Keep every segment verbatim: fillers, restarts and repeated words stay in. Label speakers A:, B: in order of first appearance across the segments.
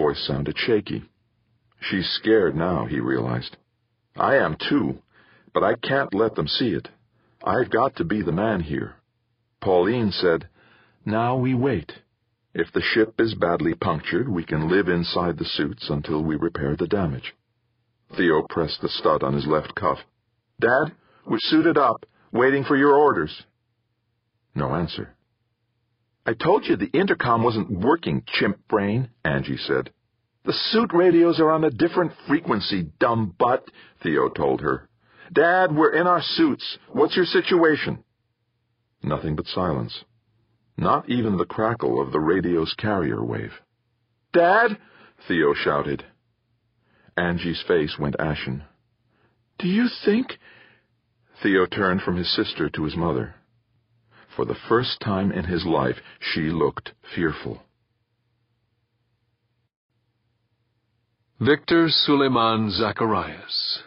A: voice sounded shaky. She's scared now, he realized. I am too, but I can't let them see it. I've got to be the man here. Pauline said, "Now we wait. If the ship is badly punctured, we can live inside the suits until we repair the damage." Theo pressed the stud on his left cuff. "Dad, we're suited up, waiting for your orders." No answer. "I told you the intercom wasn't working, chimp brain," Angie said. "The suit radios are on a different frequency, dumb butt," Theo told her. "Dad, we're in our suits. What's your situation?" Nothing but silence. Not even the crackle of the radio's carrier wave. "Dad!" Theo shouted. Angie's face went ashen. "Do you think—" Theo turned from his sister to his mother. For the first time in his life, she looked fearful.
B: Victor Suleiman Zacharias.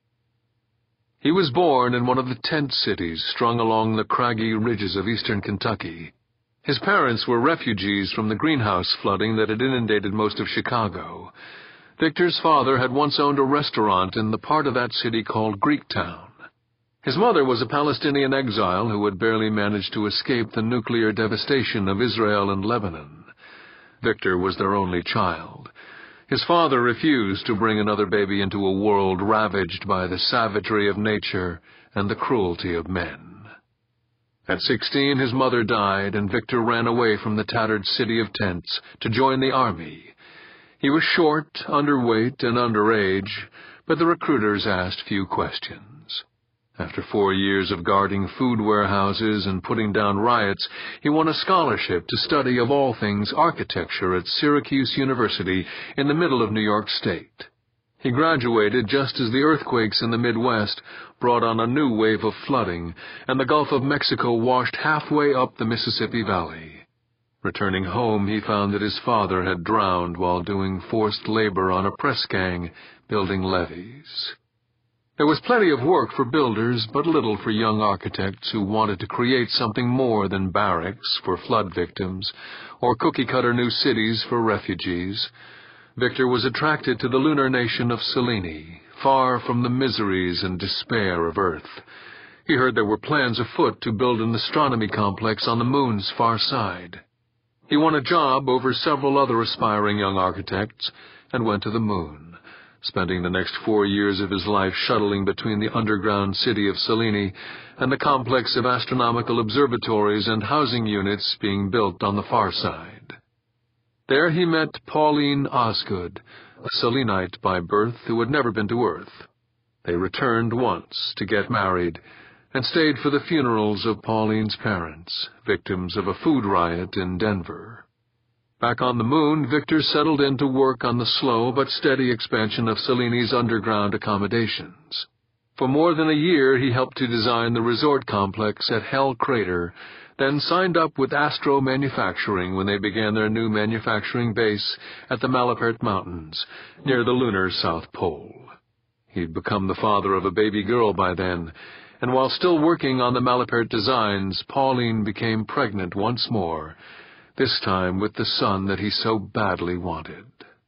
B: He was born in one of the tent cities strung along the craggy ridges of eastern Kentucky. His parents were refugees from the greenhouse flooding that had inundated most of Chicago. Victor's father had once owned a restaurant in the part of that city called Greektown. His mother was a Palestinian exile who had barely managed to escape the nuclear devastation of Israel and Lebanon. Victor was their only child. His father refused to bring another baby into a world ravaged by the savagery of nature and the cruelty of men. At sixteen, his mother died, and Victor ran away from the tattered city of tents to join the army. He was short, underweight, and underage, but the recruiters asked few questions. After four years of guarding food warehouses and putting down riots, he won a scholarship to study, of all things, architecture at Syracuse University in the middle of New York State. He graduated just as the earthquakes in the Midwest brought on a new wave of flooding, and the Gulf of Mexico washed halfway up the Mississippi Valley. Returning home, he found that his father had drowned while doing forced labor on a press gang building levees. There was plenty of work for builders, but little for young architects who wanted to create something more than barracks for flood victims or cookie-cutter new cities for refugees. Victor was attracted to the lunar nation of Selene, far from the miseries and despair of Earth. He heard there were plans afoot to build an astronomy complex on the moon's far side. He won a job over several other aspiring young architects and went to the moon, spending the next four years of his life shuttling between the underground city of Selene and the complex of astronomical observatories and housing units being built on the far side. There he met Pauline Osgood, a Selenite by birth who had never been to Earth. They returned once to get married and stayed for the funerals of Pauline's parents, victims of a food riot in Denver. Back on the moon, Victor settled in to work on the slow but steady expansion of Selene's underground accommodations. For more than a year, he helped to design the resort complex at Hell Crater, then signed up with Astro Manufacturing when they began their new manufacturing base at the Malapert Mountains, near the lunar South Pole. He'd become the father of a baby girl by then, and while still working on the Malapert designs, Pauline became pregnant once more, this time with the son that he so badly wanted.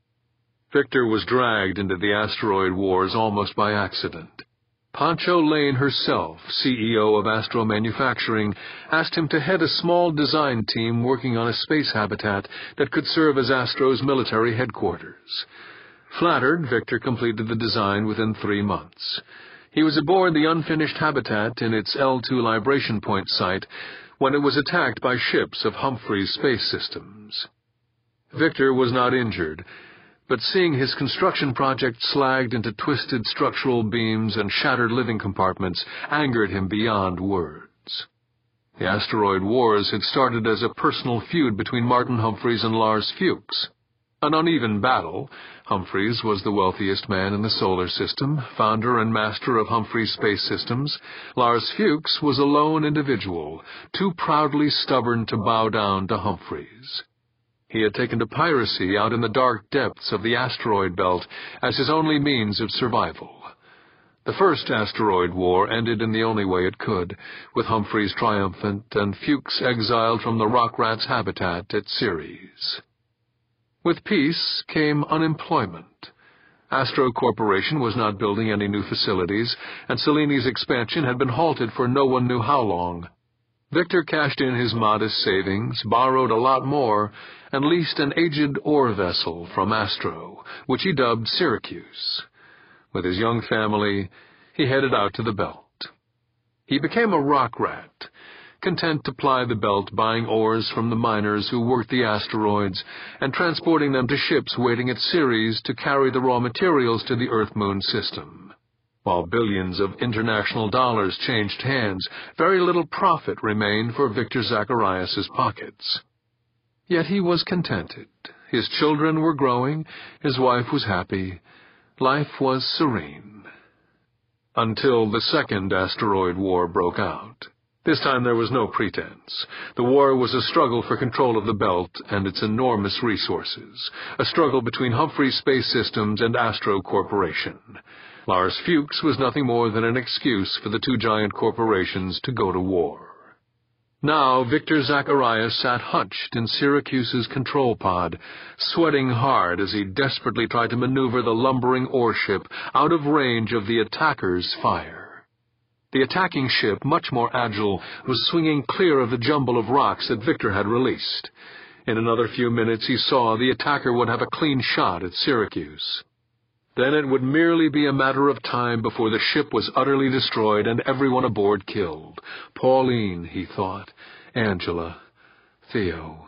B: Victor was dragged into the asteroid wars almost by accident. Pancho Lane herself, C E O of Astro Manufacturing, asked him to head a small design team working on a space habitat that could serve as Astro's military headquarters. Flattered, Victor completed the design within three months. He was aboard the unfinished habitat in its L two Libration Point site when it was attacked by ships of Humphreys Space Systems. Victor was not injured, but seeing his construction project slagged into twisted structural beams and shattered living compartments angered him beyond words. The asteroid wars had started as a personal feud between Martin Humphreys and Lars Fuchs. An uneven battle. Humphreys was the wealthiest man in the solar system, founder and master of Humphreys Space Systems. Lars Fuchs was a lone individual, too proudly stubborn to bow down to Humphreys. He had taken to piracy out in the dark depths of the asteroid belt as his only means of survival. The first asteroid war ended in the only way it could, with Humphreys triumphant and Fuchs exiled from the Rock Rat's habitat at Ceres. With peace came unemployment. Astro Corporation was not building any new facilities, and Cellini's expansion had been halted for no one knew how long. Victor cashed in his modest savings, borrowed a lot more, and leased an aged ore vessel from Astro, which he dubbed Syracuse. With his young family, he headed out to the belt. He became a rock rat, content to ply the belt buying ores from the miners who worked the asteroids and transporting them to ships waiting at Ceres to carry the raw materials to the Earth-Moon system. While billions of international dollars changed hands, very little profit remained for Victor Zacharias' pockets. Yet he was contented. His children were growing, his wife was happy, life was serene. Until the second asteroid war broke out. This time there was no pretense. The war was a struggle for control of the belt and its enormous resources, a struggle between Humphrey Space Systems and Astro Corporation. Lars Fuchs was nothing more than an excuse for the two giant corporations to go to war. Now Victor Zacharias sat hunched in Syracuse's control pod, sweating hard as he desperately tried to maneuver the lumbering ore ship out of range of the attacker's fire. The attacking ship, much more agile, was swinging clear of the jumble of rocks that Victor had released. In another few minutes he saw the attacker would have a clean shot at Syracuse. Then it would merely be a matter of time before the ship was utterly destroyed and everyone aboard killed. Pauline, he thought. Angela. Theo.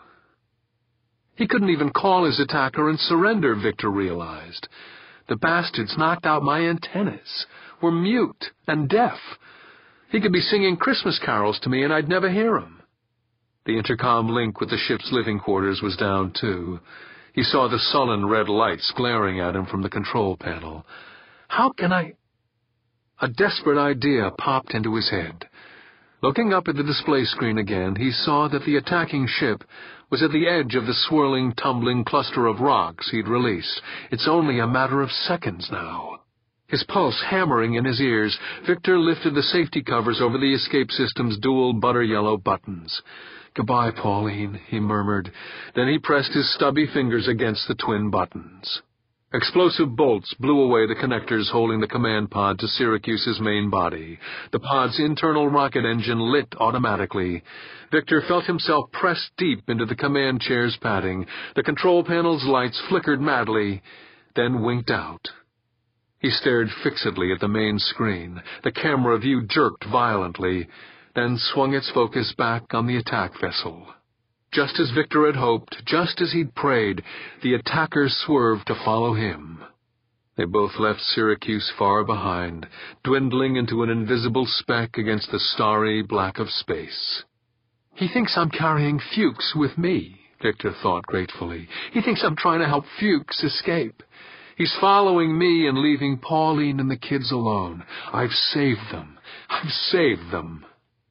B: He couldn't even call his attacker and surrender, Victor realized. The bastards knocked out my antennas, were mute and deaf. He could be singing Christmas carols to me and I'd never hear him. The intercom link with the ship's living quarters was down, too. He saw the sullen red lights glaring at him from the control panel. How can I... A desperate idea popped into his head. Looking up at the display screen again, he saw that the attacking ship was at the edge of the swirling, tumbling cluster of rocks he'd released. It's only a matter of seconds now. His pulse hammering in his ears, Victor lifted the safety covers over the escape system's dual butter-yellow buttons. "Goodbye, Pauline," he murmured. Then he pressed his stubby fingers against the twin buttons. Explosive bolts blew away the connectors holding the command pod to Syracuse's main body. The pod's internal rocket engine lit automatically. Victor felt himself pressed deep into the command chair's padding. The control panel's lights flickered madly, then winked out. He stared fixedly at the main screen. The camera view jerked violently, then swung its focus back on the attack vessel. Just as Victor had hoped, just as he'd prayed, the attacker swerved to follow him. They both left Syracuse far behind, dwindling into an invisible speck against the starry black of space. He thinks I'm carrying Fuchs with me, Victor thought gratefully. He thinks I'm trying to help Fuchs escape. He's following me and leaving Pauline and the kids alone. I've saved them. I've saved them.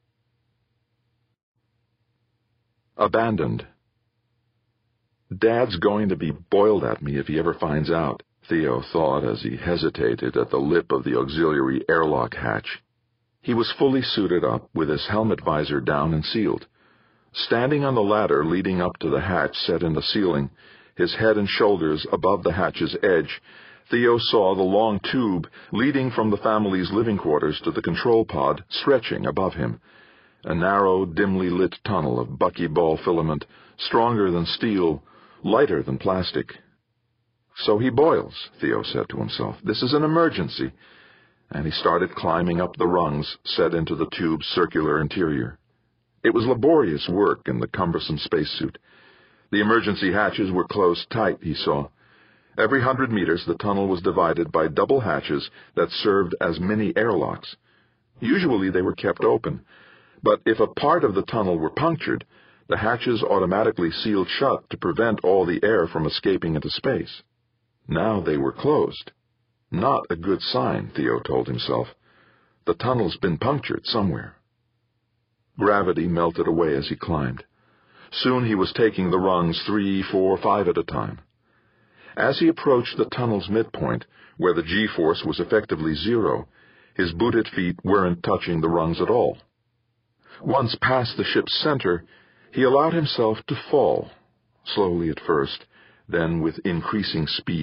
A: Abandoned. Dad's going to be boiled at me if he ever finds out, Theo thought as he hesitated at the lip of the auxiliary airlock hatch. He was fully suited up, with his helmet visor down and sealed. Standing on the ladder leading up to the hatch set in the ceiling, his head and shoulders above the hatch's edge, Theo saw the long tube leading from the family's living quarters to the control pod stretching above him. A narrow, dimly lit tunnel of buckyball filament, stronger than steel, lighter than plastic. So he boils, Theo said to himself. This is an emergency. And he started climbing up the rungs set into the tube's circular interior. It was laborious work in the cumbersome spacesuit. The emergency hatches were closed tight, he saw. Every hundred meters the tunnel was divided by double hatches that served as mini airlocks. Usually they were kept open. But if a part of the tunnel were punctured, the hatches automatically sealed shut to prevent all the air from escaping into space. Now they were closed. Not a good sign, Theo told himself. The tunnel's been punctured somewhere. Gravity melted away as he climbed. Soon he was taking the rungs three, four, five at a time. As he approached the tunnel's midpoint, where the G-force was effectively zero, his booted feet weren't touching the rungs at all. Once past the ship's center, he allowed himself to fall, slowly at first, then with increasing speed.